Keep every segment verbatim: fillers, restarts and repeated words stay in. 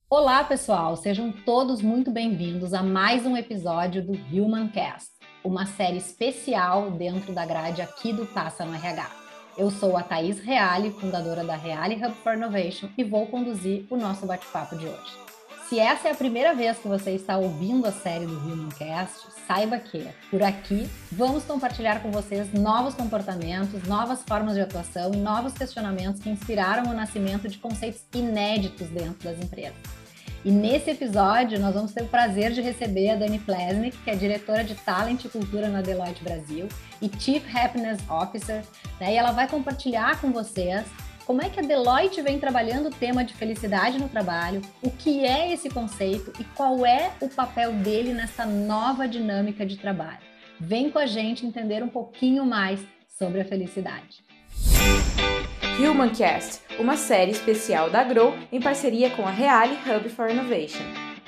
Olá, pessoal! Sejam todos muito bem-vindos a mais um episódio do Humancast, uma série especial dentro da grade aqui do Passa no R H. Eu sou a Thaís Reale, fundadora da Reale Hub for Innovation, e vou conduzir o nosso bate-papo de hoje. Se essa é a primeira vez que você está ouvindo a série do Humancast, saiba que, por aqui, vamos compartilhar com vocês novos comportamentos, novas formas de atuação e novos questionamentos que inspiraram o nascimento de conceitos inéditos dentro das empresas. E nesse episódio, nós vamos ter o prazer de receber a Dani Plesnik, que é diretora de Talent e Cultura na Deloitte Brasil e Chief Happiness Officer, né? E ela vai compartilhar com vocês como é que a Deloitte vem trabalhando o tema de felicidade no trabalho, o que é esse conceito e qual é o papel dele nessa nova dinâmica de trabalho. Vem com a gente entender um pouquinho mais sobre a felicidade. Humancast, uma série especial da Grow em parceria com a Reale Hub for Innovation.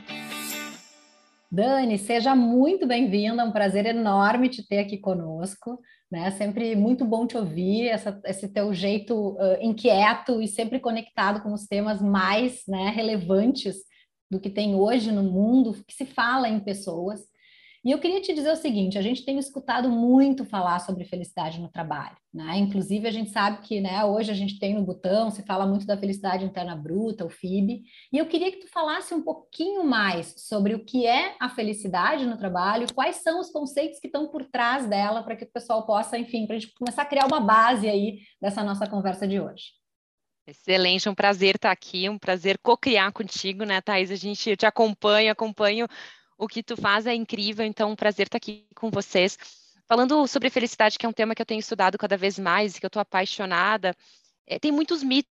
Dani, seja muito bem-vinda, é um prazer enorme te ter aqui conosco, né? Sempre muito bom te ouvir, essa, esse teu jeito uh, inquieto e sempre conectado com os temas mais, né, relevantes do que tem hoje no mundo, que se fala em pessoas. E eu queria te dizer o seguinte, a gente tem escutado muito falar sobre felicidade no trabalho, né? Inclusive, a gente sabe que, né, hoje a gente tem no Butão, se fala muito da felicidade interna bruta, o F I B, e eu queria que tu falasse um pouquinho mais sobre o que é a felicidade no trabalho, quais são os conceitos que estão por trás dela, para que o pessoal possa, enfim, para a gente começar a criar uma base aí dessa nossa conversa de hoje. Excelente, é um prazer estar aqui, um prazer co-criar contigo, né, Thaís? A gente, eu te acompanho, acompanho o que tu faz, é incrível, então é um prazer estar aqui com vocês. Falando sobre felicidade, que é um tema que eu tenho estudado cada vez mais e que eu estou apaixonada, é, tem muitos mitos.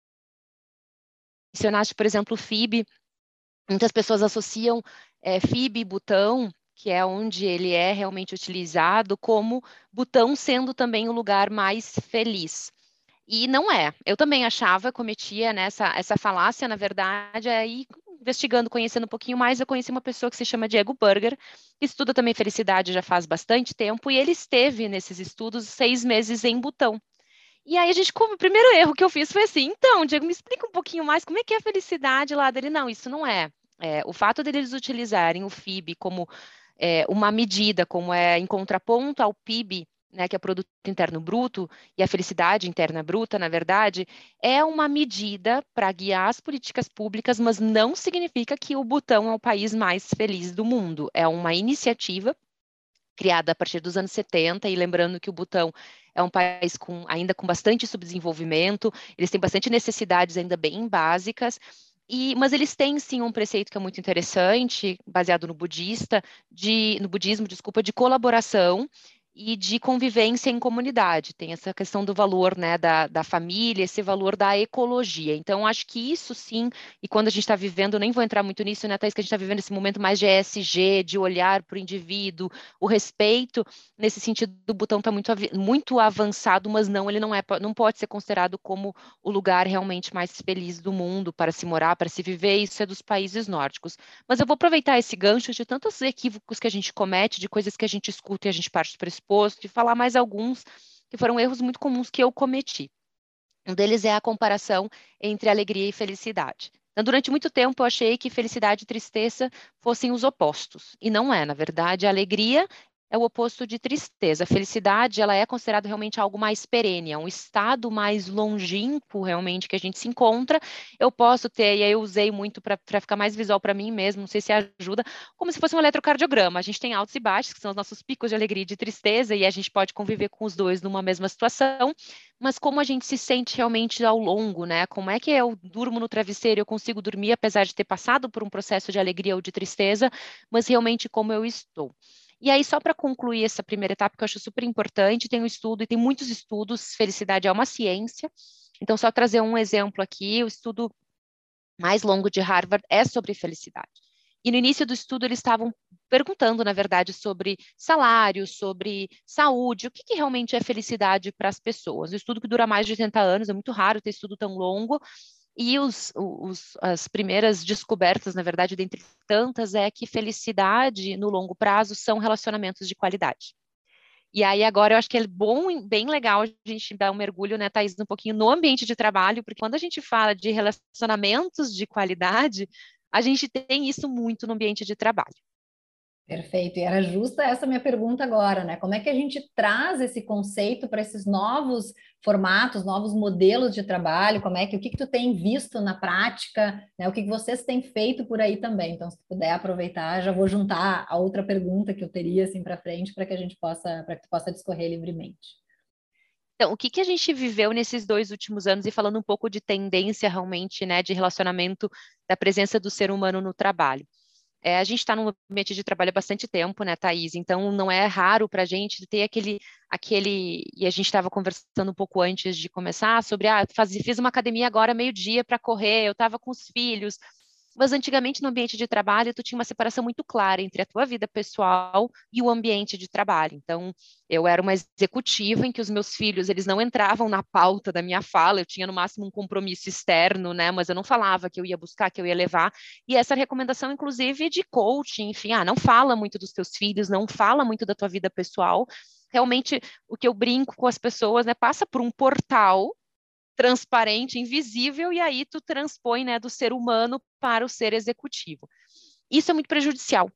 Mencionaste, por exemplo, o F I B, muitas pessoas associam é, F I B e Butão, que é onde ele é realmente utilizado, como Butão sendo também o lugar mais feliz. E não é. Eu também achava, cometia nessa essa falácia, na verdade, aí investigando, conhecendo um pouquinho mais, eu conheci uma pessoa que se chama Diego Burger, que estuda também felicidade já faz bastante tempo, e ele esteve nesses estudos seis meses em Butão. E aí a gente, como o primeiro erro que eu fiz foi assim, então, Diego, me explica um pouquinho mais como é que é a felicidade lá dele. Não, isso não é. É, o fato deles utilizarem o F I B como é, uma medida, como é em contraponto ao P I B, né, que é Produto Interno Bruto, e a felicidade interna bruta, na verdade, é uma medida para guiar as políticas públicas, mas não significa que o Butão é o país mais feliz do mundo. É uma iniciativa criada a partir dos anos setenta, e lembrando que o Butão é um país com, ainda com bastante subdesenvolvimento, eles têm bastante necessidades ainda bem básicas, e, mas eles têm sim um preceito que é muito interessante, baseado no budista, de, no budismo, desculpa, de colaboração e de convivência em comunidade. Tem essa questão do valor, né, da, da família, esse valor da ecologia. Então, acho que isso sim, e quando a gente está vivendo, nem vou entrar muito nisso, né, Thaís, que a gente está vivendo esse momento mais de E S G, de olhar para o indivíduo, o respeito, nesse sentido, o Butão está muito, muito avançado, mas não, ele não, é, não pode ser considerado como o lugar realmente mais feliz do mundo para se morar, para se viver, isso é dos países nórdicos. Mas eu vou aproveitar esse gancho de tantos equívocos que a gente comete, de coisas que a gente escuta e a gente parte para exposto, e falar mais alguns que foram erros muito comuns que eu cometi. Um deles é a comparação entre alegria e felicidade. Então, durante muito tempo, eu achei que felicidade e tristeza fossem os opostos. E não é, na verdade, a alegria é o oposto de tristeza. A felicidade, ela é considerada realmente algo mais perene, é um estado mais longínquo, realmente, que a gente se encontra. Eu posso ter, e aí eu usei muito para ficar mais visual para mim mesmo, não sei se ajuda, como se fosse um eletrocardiograma. A gente tem altos e baixos, que são os nossos picos de alegria e de tristeza, e a gente pode conviver com os dois numa mesma situação, mas como a gente se sente realmente ao longo, né? Como é que eu durmo no travesseiro, eu consigo dormir apesar de ter passado por um processo de alegria ou de tristeza, mas realmente como eu estou. E aí, só para concluir essa primeira etapa, que eu acho super importante, tem um estudo, e tem muitos estudos, felicidade é uma ciência. Então, só trazer um exemplo aqui, o estudo mais longo de Harvard é sobre felicidade. E no início do estudo eles estavam perguntando, na verdade, sobre salário, sobre saúde, o que, que realmente é felicidade para as pessoas. O estudo que dura mais de oitenta anos, é muito raro ter estudo tão longo, e os, os, as primeiras descobertas, na verdade, dentre tantas, é que felicidade no longo prazo são relacionamentos de qualidade. E aí agora eu acho que é bom, bem legal a gente dar um mergulho, né, Thaís, um pouquinho no ambiente de trabalho, porque quando a gente fala de relacionamentos de qualidade, a gente tem isso muito no ambiente de trabalho. Perfeito, e era justa essa minha pergunta agora, né? Como é que a gente traz esse conceito para esses novos formatos, novos modelos de trabalho? Como é que o que que tu tem visto na prática, né? O que que vocês têm feito por aí também? Então, se tu puder aproveitar, já vou juntar a outra pergunta que eu teria assim para frente para que a gente possa, para que tu possa discorrer livremente. Então, o que que a gente viveu nesses dois últimos anos e falando um pouco de tendência realmente, né, de relacionamento da presença do ser humano no trabalho? É, a gente está num ambiente de trabalho há bastante tempo, né, Thaís? Então, não é raro para a gente ter aquele, aquele... E a gente estava conversando um pouco antes de começar sobre, ah, faz, fiz uma academia agora meio-dia para correr, eu estava com os filhos. Mas antigamente, no ambiente de trabalho, tu tinha uma separação muito clara entre a tua vida pessoal e o ambiente de trabalho. Então, eu era uma executiva em que os meus filhos, eles não entravam na pauta da minha fala, eu tinha no máximo um compromisso externo, né? Mas eu não falava que eu ia buscar, que eu ia levar. E essa recomendação, inclusive, de coaching, enfim, ah, não fala muito dos teus filhos, não fala muito da tua vida pessoal. Realmente, o que eu brinco com as pessoas, né? Passa por um portal transparente, invisível, e aí tu transpõe, né, do ser humano para o ser executivo. Isso é muito prejudicial.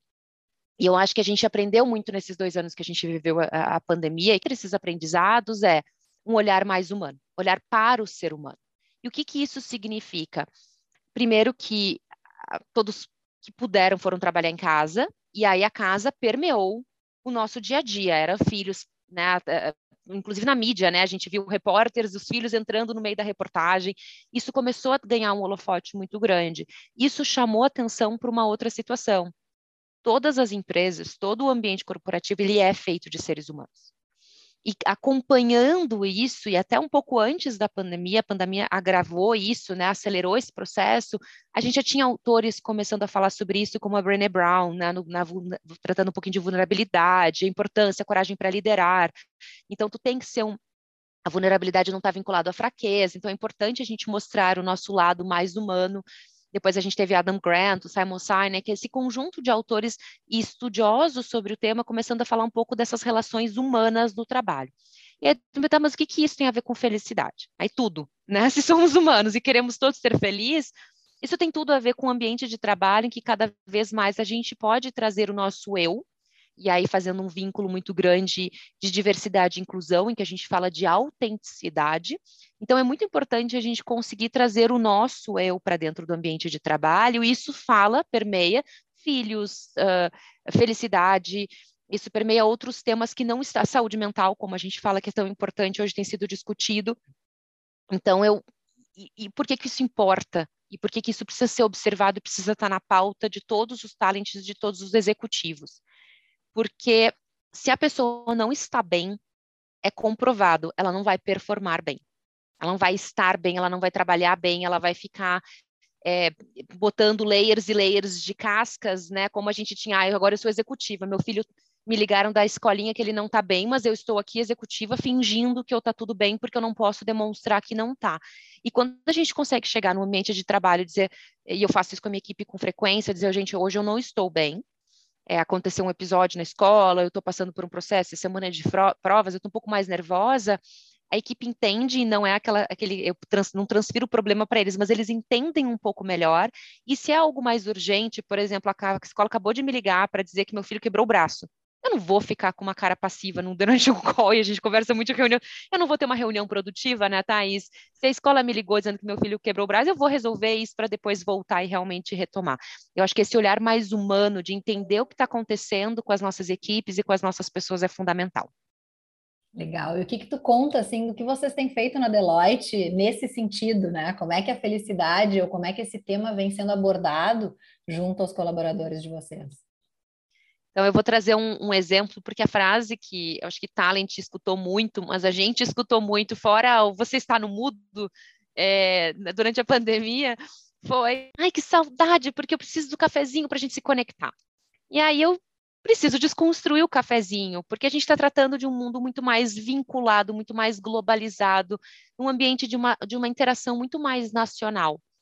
E eu acho que a gente aprendeu muito nesses dois anos que a gente viveu a, a pandemia, e que esses aprendizados é um olhar mais humano, olhar para o ser humano. E o que que isso significa? Primeiro que todos que puderam foram trabalhar em casa, e aí a casa permeou o nosso dia a dia, eram filhos, né, inclusive na mídia, né, a gente viu repórteres, os filhos entrando no meio da reportagem, isso começou a ganhar um holofote muito grande. Isso chamou atenção para uma outra situação. Todas as empresas, todo o ambiente corporativo, ele é feito de seres humanos. E acompanhando isso, e até um pouco antes da pandemia, a pandemia agravou isso, né, acelerou esse processo, a gente já tinha autores começando a falar sobre isso, como a Brené Brown, né, no, na, tratando um pouquinho de vulnerabilidade, a importância, a coragem para liderar. Então, tu tem que ser um... A vulnerabilidade não está vinculada à fraqueza, então é importante a gente mostrar o nosso lado mais humano. Depois a gente teve Adam Grant, o Simon Sinek, esse conjunto de autores e estudiosos sobre o tema, começando a falar um pouco dessas relações humanas no trabalho. E aí, tá, mas o que, que isso tem a ver com felicidade? Aí tudo, né? Se somos humanos e queremos todos ser felizes, isso tem tudo a ver com o ambiente de trabalho em que cada vez mais a gente pode trazer o nosso eu, e aí fazendo um vínculo muito grande de diversidade e inclusão, em que a gente fala de autenticidade. Então, é muito importante a gente conseguir trazer o nosso eu para dentro do ambiente de trabalho, e isso fala, permeia filhos, uh, felicidade, isso permeia outros temas que não está, saúde mental, como a gente fala que é tão importante, hoje tem sido discutido. Então, eu... E, e por que que isso importa? E por que que isso precisa ser observado e precisa estar na pauta de todos os talentos, de todos os executivos? Porque se a pessoa não está bem, é comprovado, ela não vai performar bem. Ela não vai estar bem, ela não vai trabalhar bem, ela vai ficar é, botando layers e layers de cascas, né? Como a gente tinha, ah, agora eu sou executiva, meu filho me ligaram da escolinha que ele não está bem, mas eu estou aqui executiva fingindo que eu está tudo bem, porque eu não posso demonstrar que não está. E quando a gente consegue chegar no ambiente de trabalho e dizer, e eu faço isso com a minha equipe com frequência, dizer, gente, hoje eu não estou bem, É, aconteceu um episódio na escola, eu estou passando por um processo, semana de provas, eu estou um pouco mais nervosa, a equipe entende e não é aquela, aquele, eu trans, não transfiro o problema para eles, mas eles entendem um pouco melhor, e se é algo mais urgente, por exemplo, a, a escola acabou de me ligar para dizer que meu filho quebrou o braço, eu não vou ficar com uma cara passiva no, durante o call, e a gente conversa muito em reunião, eu não vou ter uma reunião produtiva, né, Thaís? Se a escola me ligou dizendo que meu filho quebrou o braço, eu vou resolver isso para depois voltar e realmente retomar. Eu acho que esse olhar mais humano de entender o que está acontecendo com as nossas equipes e com as nossas pessoas é fundamental. Legal. E o que que tu conta, assim, do que vocês têm feito na Deloitte nesse sentido, né? Como é que a felicidade ou como é que esse tema vem sendo abordado junto aos colaboradores de vocês? Então, eu vou trazer um, um exemplo, porque a frase que eu acho que Talent escutou muito, mas a gente escutou muito, fora o você está no mudo, é, durante a pandemia, foi, ai, que saudade, porque eu preciso do cafezinho para a gente se conectar. E aí eu preciso desconstruir o cafezinho, porque a gente está tratando de um mundo muito mais vinculado, muito mais globalizado, um ambiente de uma, de uma interação muito mais nacional.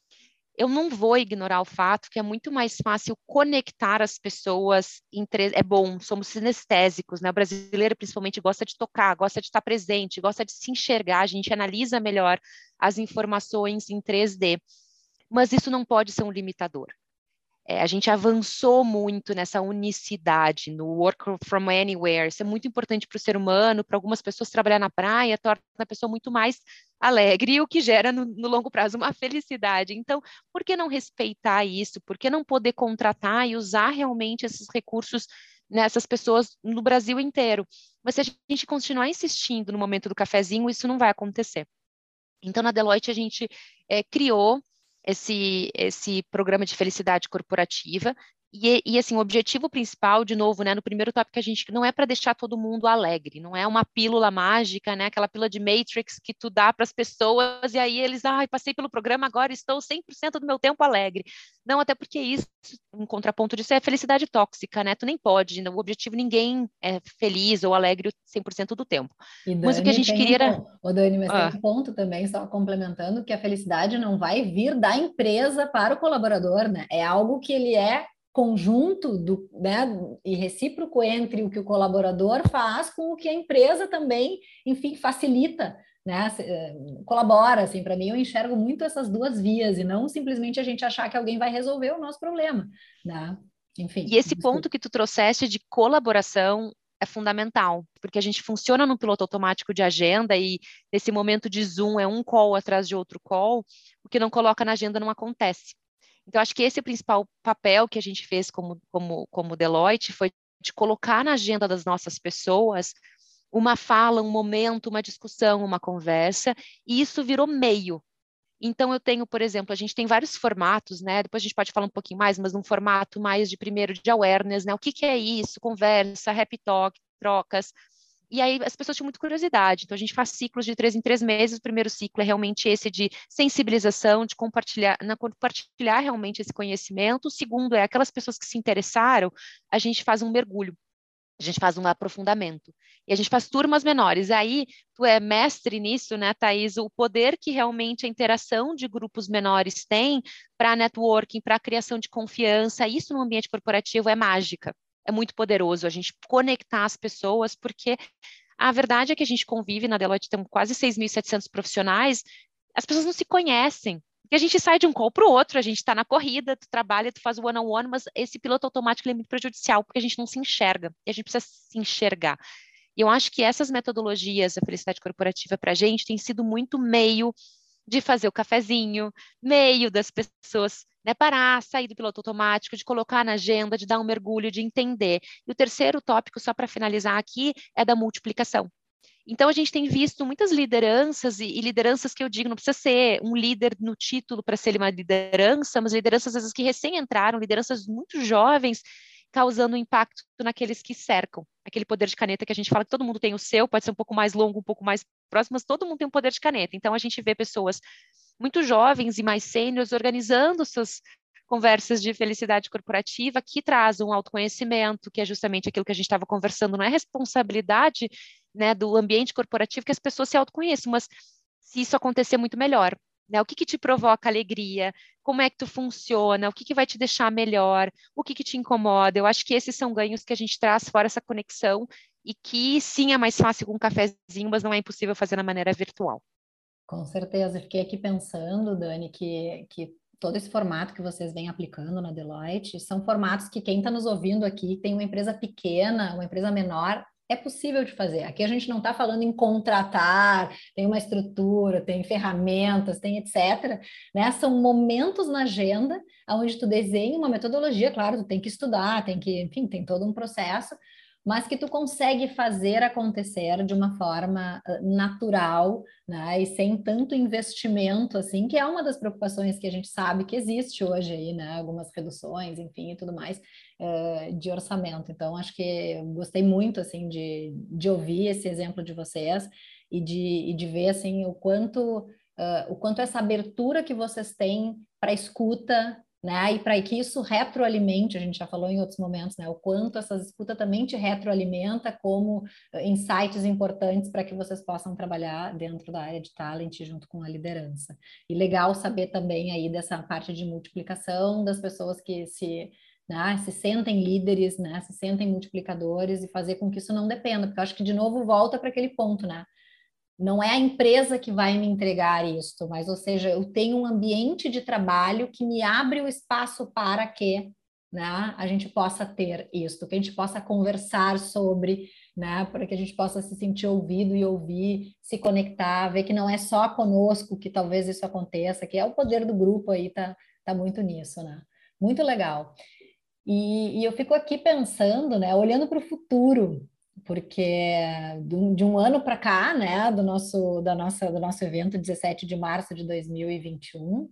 eu não vou ignorar o fato que é muito mais fácil conectar as pessoas em três... É bom, somos sinestésicos, né? O brasileiro principalmente gosta de tocar, gosta de estar presente, gosta de se enxergar, a gente analisa melhor as informações em três D. Mas isso não pode ser um limitador. É, a gente avançou muito nessa unicidade, no work from anywhere. Isso é muito importante para o ser humano, para algumas pessoas trabalhar na praia, torna a pessoa muito mais alegre, o que gera no, no longo prazo uma felicidade. Então, por que não respeitar isso? Por que não poder contratar e usar realmente esses recursos nessas pessoas no Brasil inteiro? Mas se a gente continuar insistindo no momento do cafezinho, isso não vai acontecer. Então, na Deloitte, a gente é, criou esse, esse programa de felicidade corporativa e, e, assim, o objetivo principal, de novo, né, no primeiro tópico, a gente não é para deixar todo mundo alegre, não é uma pílula mágica, né, aquela pílula de Matrix que tu dá para as pessoas e aí eles, ai, passei pelo programa, agora estou cem por cento do meu tempo alegre. Não, até porque isso, um contraponto disso é a felicidade tóxica, né, tu nem pode, o objetivo ninguém é feliz ou alegre cem por cento do tempo. E Mas o que a Dani gente tem um queria era... ponto, ô Dani, mas tem Ah, um ponto também, só complementando, que a felicidade não vai vir da empresa para o colaborador, né? É algo que ele é conjunto do, né, e recíproco entre o que o colaborador faz com o que a empresa também, enfim, facilita, né? Se- eh, Colabora, assim, para mim eu enxergo muito essas duas vias e não simplesmente a gente achar que alguém vai resolver o nosso problema, né? E Enfim, esse desculpa. ponto que tu trouxeste de colaboração é fundamental, porque a gente funciona no piloto automático de agenda e nesse momento de Zoom é um call atrás de outro call, o que não coloca na agenda não acontece. Então, acho que esse é o principal papel que a gente fez como, como, como Deloitte, foi de colocar na agenda das nossas pessoas uma fala, um momento, uma discussão, uma conversa, e isso virou meio. Então, eu tenho, por exemplo, a gente tem vários formatos, né? Depois a gente pode falar um pouquinho mais, mas num formato mais de primeiro de awareness, né? O que que é isso? Conversa, happy talk, trocas. E aí as pessoas tinham muita curiosidade. Então, a gente faz ciclos de três em três meses. O primeiro ciclo é realmente esse de sensibilização, de compartilhar, na, compartilhar realmente esse conhecimento. O segundo é aquelas pessoas que se interessaram, a gente faz um mergulho. A gente faz um aprofundamento. E a gente faz turmas menores. Aí, tu é mestre nisso, né, Thaís? O poder que realmente a interação de grupos menores tem para networking, para a criação de confiança, isso no ambiente corporativo é mágica. É muito poderoso a gente conectar as pessoas, porque a verdade é que a gente convive na Deloitte, temos quase seis mil e setecentos profissionais, as pessoas não se conhecem. E a gente sai de um call para o outro, a gente está na corrida, tu trabalha, tu faz o one-on-one, mas esse piloto automático é muito prejudicial, porque a gente não se enxerga, e a gente precisa se enxergar. E eu acho que essas metodologias da felicidade corporativa para a gente tem sido muito meio de fazer o cafezinho, meio das pessoas, né, parar, sair do piloto automático, de colocar na agenda, de dar um mergulho, de entender. E o terceiro tópico, só para finalizar aqui, é da multiplicação. Então, a gente tem visto muitas lideranças, e, e lideranças que eu digo, não precisa ser um líder no título para ser uma liderança, mas lideranças, às vezes, que recém entraram, lideranças muito jovens, causando impacto naqueles que cercam. Aquele poder de caneta que a gente fala que todo mundo tem o seu, pode ser um pouco mais longo, um pouco mais próximo, mas todo mundo tem um poder de caneta. Então, a gente vê pessoas muito jovens e mais sêniores organizando suas conversas de felicidade corporativa que trazem um autoconhecimento, que é justamente aquilo que a gente estava conversando, não é responsabilidade, né, do ambiente corporativo que as pessoas se autoconheçam, mas se isso acontecer muito melhor, né, o que que te provoca alegria, como é que tu funciona, o que que vai te deixar melhor, o que que te incomoda, eu acho que esses são ganhos que a gente traz fora essa conexão e que sim é mais fácil com um cafezinho, mas não é impossível fazer na maneira virtual. Com certeza, eu fiquei aqui pensando, Dani, que, que todo esse formato que vocês vêm aplicando na Deloitte são formatos que quem está nos ouvindo aqui tem uma empresa pequena, uma empresa menor, é possível de fazer. Aqui a gente não está falando em contratar, tem uma estrutura, tem ferramentas, tem etcétera. Né? São momentos na agenda onde tu desenha uma metodologia, claro, tu tem que estudar, tem que, enfim, tem todo um processo, mas que tu consegue fazer acontecer de uma forma uh, natural, né, e sem tanto investimento, assim, que é uma das preocupações que a gente sabe que existe hoje aí, né, algumas reduções, enfim, e tudo mais, uh, de orçamento. Então, acho que eu gostei muito, assim, de, de ouvir esse exemplo de vocês e de, e de ver, assim, o quanto, uh, o quanto essa abertura que vocês têm para escuta né? E para que isso retroalimente, a gente já falou em outros momentos, né? O quanto essa escuta também te retroalimenta como insights importantes para que vocês possam trabalhar dentro da área de talent junto com a liderança. E legal saber também aí dessa parte de multiplicação das pessoas que se, né, se sentem líderes, né? Se sentem multiplicadores e fazer com que isso não dependa, porque eu acho que de novo volta para aquele ponto, né? Não é a empresa que vai me entregar isso, mas, ou seja, eu tenho um ambiente de trabalho que me abre o espaço para que, né, a gente possa ter isso, que a gente possa conversar sobre, né, para que a gente possa se sentir ouvido e ouvir, se conectar, ver que não é só conosco que talvez isso aconteça, que é o poder do grupo aí, tá, tá muito nisso, né? Muito legal. E, e eu fico aqui pensando, né, olhando para o futuro, porque de um, de um ano para cá, né, do nosso, da nossa, do nosso evento, dezessete de março de dois mil e vinte e um,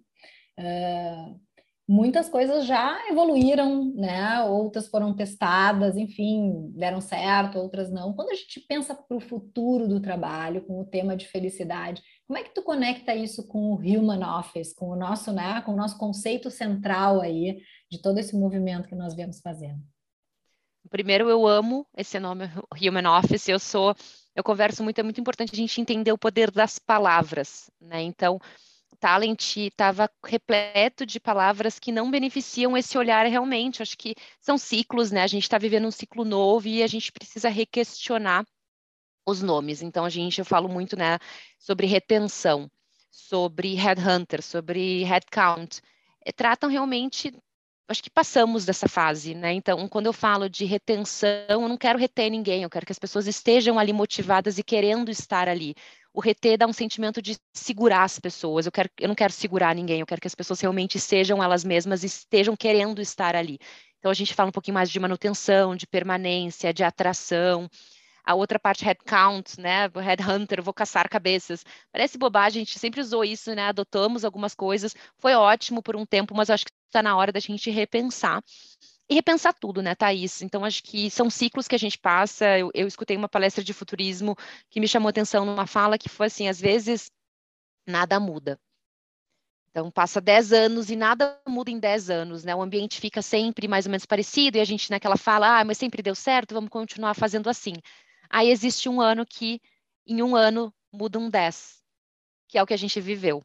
uh, muitas coisas já evoluíram, né, outras foram testadas, enfim, deram certo, outras não. Quando a gente pensa para o futuro do trabalho, com o tema de felicidade, como é que tu conecta isso com o Human Office, com o nosso, né, com o nosso conceito central aí de todo esse movimento que nós viemos fazendo? Primeiro, eu amo esse nome Human Office. Eu sou, eu converso muito, é muito importante a gente entender o poder das palavras, né? Então, Talent estava repleto de palavras que não beneficiam esse olhar realmente. Acho que são ciclos, né? A gente está vivendo um ciclo novo e a gente precisa requestionar os nomes. Então, a gente, eu falo muito, né, sobre retenção, sobre headhunter, sobre headcount. Eh, tratam realmente, acho que passamos dessa fase, né? Então, quando eu falo de retenção, eu não quero reter ninguém, eu quero que as pessoas estejam ali motivadas e querendo estar ali. O reter dá um sentimento de segurar as pessoas. Eu quero, eu não quero segurar ninguém, eu quero que as pessoas realmente sejam elas mesmas e estejam querendo estar ali. Então, a gente fala um pouquinho mais de manutenção, de permanência, de atração. A outra parte, headcount, né? Headhunter, vou caçar cabeças. Parece bobagem, a gente sempre usou isso, né? Adotamos algumas coisas. Foi ótimo por um tempo, mas eu acho que está na hora da gente repensar. E repensar tudo, né, Thaís? Então, acho que são ciclos que a gente passa. Eu, eu escutei uma palestra de futurismo que me chamou atenção numa fala que foi assim, às vezes, nada muda. Então, passa dez anos e nada muda em dez anos, né? O ambiente fica sempre mais ou menos parecido e a gente naquela fala, ah, mas sempre deu certo, vamos continuar fazendo assim. Aí existe um ano que, em um ano, muda um dez, que é o que a gente viveu.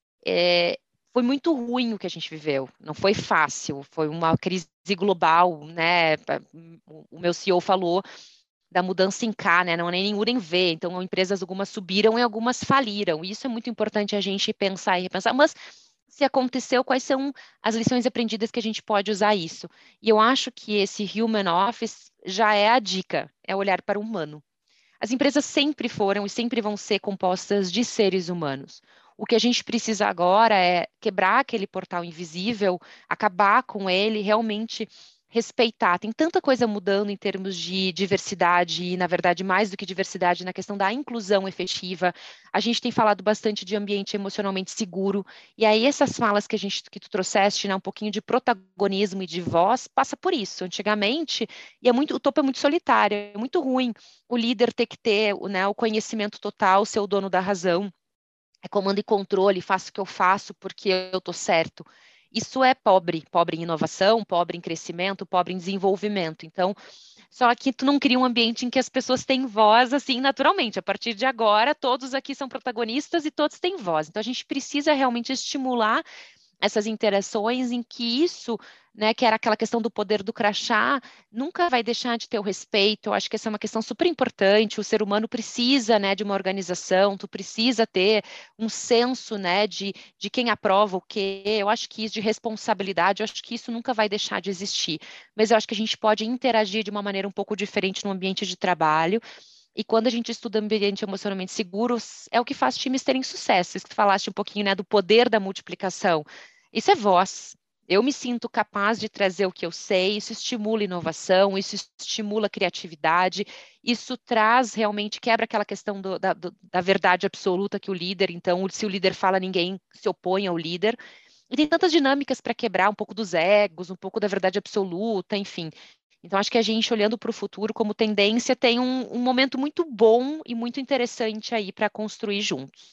É, foi muito ruim o que a gente viveu, não foi fácil, foi uma crise global, né? O meu C E O falou da mudança em K, né? Não é nem U nem V. Então, empresas algumas subiram e algumas faliram. E isso é muito importante a gente pensar e repensar. Mas se aconteceu, quais são as lições aprendidas que a gente pode usar isso? E eu acho que esse Human Office já é a dica, é olhar para o humano. As empresas sempre foram e sempre vão ser compostas de seres humanos. O que a gente precisa agora é quebrar aquele portal invisível, acabar com ele, realmente respeitar. Tem tanta coisa mudando em termos de diversidade e, na verdade, mais do que diversidade, na questão da inclusão efetiva. A gente tem falado bastante de ambiente emocionalmente seguro. E aí essas falas que a gente que tu trouxeste, né, um pouquinho de protagonismo e de voz, passa por isso. Antigamente, e é muito, o topo é muito solitário, é muito ruim o líder ter que ter, né, o conhecimento total, ser o dono da razão. É comando e controle, faço o que eu faço porque eu estou certo. Isso é pobre, pobre em inovação, pobre em crescimento, pobre em desenvolvimento. Então, só que tu não cria um ambiente em que as pessoas têm voz assim naturalmente. A partir de agora, todos aqui são protagonistas e todos têm voz. Então, a gente precisa realmente estimular essas interações em que isso, né, que era aquela questão do poder do crachá, nunca vai deixar de ter o respeito. Eu acho que essa é uma questão super importante. O ser humano precisa, né, de uma organização, tu precisa ter um senso, né, de, de quem aprova o quê. Eu acho que isso de responsabilidade, eu acho que isso nunca vai deixar de existir. Mas eu acho que a gente pode interagir de uma maneira um pouco diferente no ambiente de trabalho. E quando a gente estuda ambiente emocionalmente seguros, é o que faz times terem sucesso. Isso que tu falaste um pouquinho, né, do poder da multiplicação. Isso é voz. Eu me sinto capaz de trazer o que eu sei, isso estimula inovação, isso estimula criatividade, isso traz realmente, quebra aquela questão do, da, do, da verdade absoluta que o líder, então, se o líder fala, ninguém se opõe ao líder. E tem tantas dinâmicas para quebrar um pouco dos egos, um pouco da verdade absoluta, enfim. Então, acho que a gente, olhando para o futuro como tendência, tem um, um momento muito bom e muito interessante aí para construir juntos.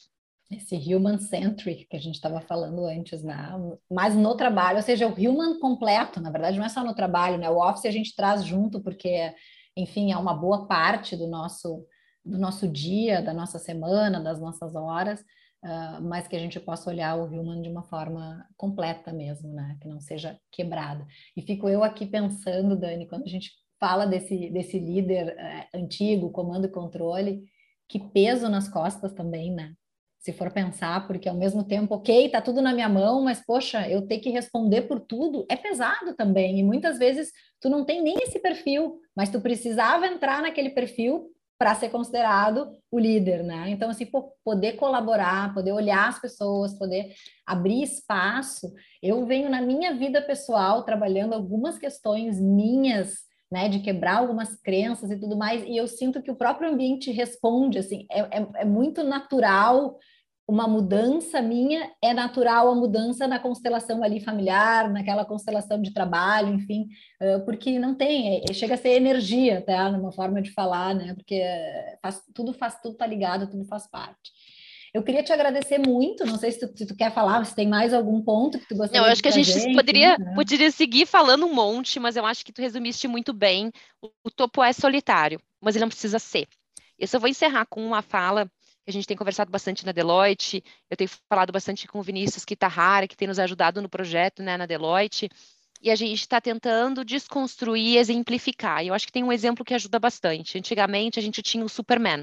esse human-centric que a gente estava falando antes, né? Mas no trabalho, ou seja, o human completo, na verdade, não é só no trabalho, né? O office a gente traz junto porque, enfim, é uma boa parte do nosso, do nosso dia, da nossa semana, das nossas horas, uh, mas que a gente possa olhar o human de uma forma completa mesmo, né? Que não seja quebrada. E fico eu aqui pensando, Dani, quando a gente fala desse, desse líder uh, antigo, comando e controle, que peso nas costas também, né? Se for pensar, porque ao mesmo tempo, ok, tá tudo na minha mão, mas poxa, eu ter que responder por tudo é pesado também. E muitas vezes tu não tem nem esse perfil, mas tu precisava entrar naquele perfil para ser considerado o líder, né? Então, assim, pô, poder colaborar, poder olhar as pessoas, poder abrir espaço. Eu venho na minha vida pessoal trabalhando algumas questões minhas, né, de quebrar algumas crenças e tudo mais, e eu sinto que o próprio ambiente responde, assim, é, é, é muito natural uma mudança minha, é natural a mudança na constelação ali familiar, naquela constelação de trabalho, enfim, porque não tem, é, chega a ser energia, tá, numa forma de falar, né, porque faz, tudo faz, tudo tá ligado, tudo faz parte. Eu queria te agradecer muito, não sei se tu, se tu quer falar, se tem mais algum ponto que tu gostaria Não, eu de acho que a gente trazer, poderia, enfim, né? poderia seguir falando um monte, mas eu acho que tu resumiste muito bem. O, o topo é solitário, mas ele não precisa ser. Eu só vou encerrar com uma fala que a gente tem conversado bastante na Deloitte, eu tenho falado bastante com o Vinícius Kitahara, que tem nos ajudado no projeto, né, na Deloitte, e a gente está tentando desconstruir e exemplificar. E eu acho que tem um exemplo que ajuda bastante. Antigamente, a gente tinha o Superman,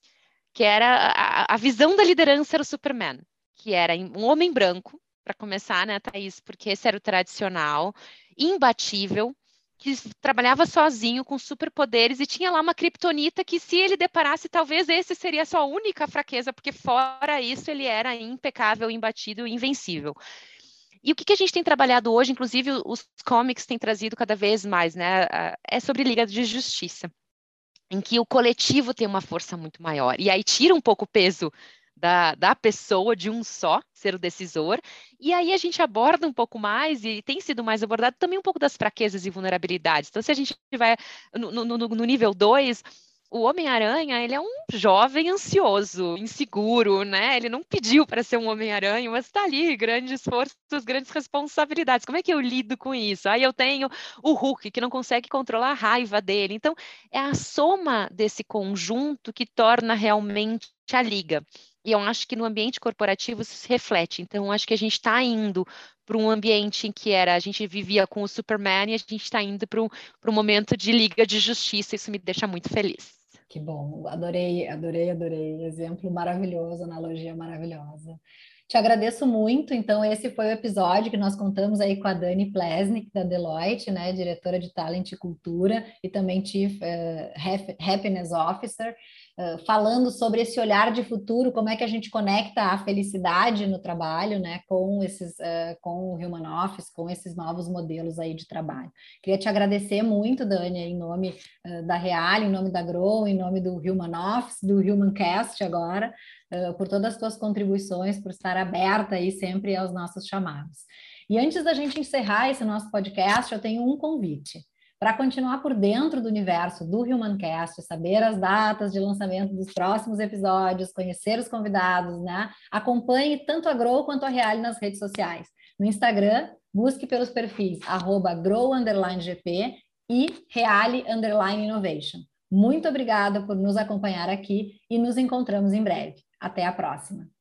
que era a, a visão da liderança era o Superman, que era um homem branco, para começar, né, Thaís, porque esse era o tradicional, imbatível, que trabalhava sozinho, com superpoderes, e tinha lá uma criptonita que, se ele deparasse, talvez esse seria a sua única fraqueza, porque fora isso ele era impecável, imbatível, invencível. E o que, que a gente tem trabalhado hoje, inclusive os comics têm trazido cada vez mais, né, é sobre Liga de Justiça, em que o coletivo tem uma força muito maior. E aí tira um pouco o peso da, da pessoa, de um só, ser o decisor. E aí a gente aborda um pouco mais, e tem sido mais abordado também um pouco das fraquezas e vulnerabilidades. Então, se a gente vai no, no, no nível dois, o Homem-Aranha, ele é um jovem ansioso, inseguro, né? Ele não pediu para ser um Homem-Aranha, mas está ali, grandes forças, grandes responsabilidades. Como é que eu lido com isso? Aí eu tenho o Hulk, que não consegue controlar a raiva dele. Então, é a soma desse conjunto que torna realmente a liga. E eu acho que no ambiente corporativo isso se reflete. Então, eu acho que a gente está indo para um ambiente em que era, a gente vivia com o Superman, e a gente está indo para um, para um momento de liga de justiça. Isso me deixa muito feliz. Que bom, adorei, adorei, adorei. Exemplo maravilhoso, analogia maravilhosa. Te agradeço muito. Então, esse foi o episódio que nós contamos aí com a Dani Plesnik, da Deloitte, né, diretora de Talent e Cultura, e também Chief uh, Happiness Officer, uh, falando sobre esse olhar de futuro, como é que a gente conecta a felicidade no trabalho, né, com esses, uh, com o Human Office, com esses novos modelos aí de trabalho. Queria te agradecer muito, Dani, em nome uh, da Real, em nome da Grow, em nome do Human Office, do Human Cast agora, Uh, por todas as tuas contribuições, por estar aberta aí sempre aos nossos chamados. E antes da gente encerrar esse nosso podcast, eu tenho um convite. Para continuar por dentro do universo do Humancast, saber as datas de lançamento dos próximos episódios, conhecer os convidados, né? Acompanhe tanto a Grow quanto a Real nas redes sociais. No Instagram, busque pelos perfis arroba grow underline gp e reale underline innovation. Muito obrigada por nos acompanhar aqui e nos encontramos em breve. Até a próxima!